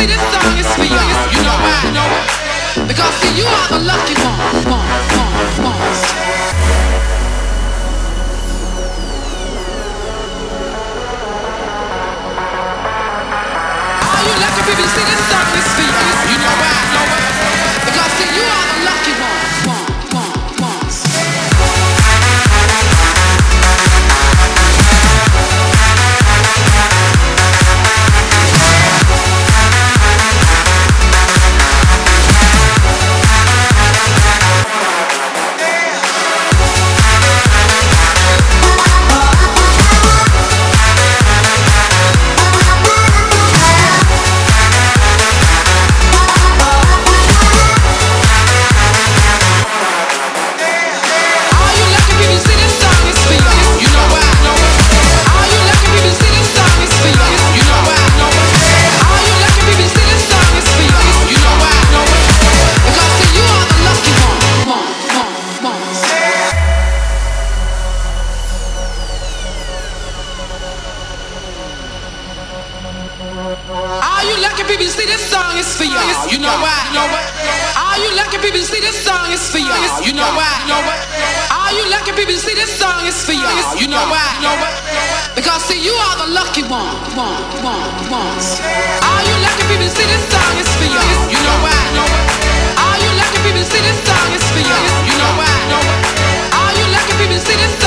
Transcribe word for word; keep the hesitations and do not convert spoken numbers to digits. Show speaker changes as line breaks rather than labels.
see this song is for you. You know why? Because see, you are the lucky one. one, one, one. People see this song is for you. You know why? Because see, you are the lucky one. One, one, ones. All you lucky people, see this song is for y'all. You know why? All you lucky people, see this song is for y'all. You know why? All you lucky people, see this song is for y'all. You know why? Because see, you are the lucky one. One, one, ones. All you lucky people, see this song is for y'all. You know why? All you lucky people, see this song is for y'all. You know why? All you lucky people, see this.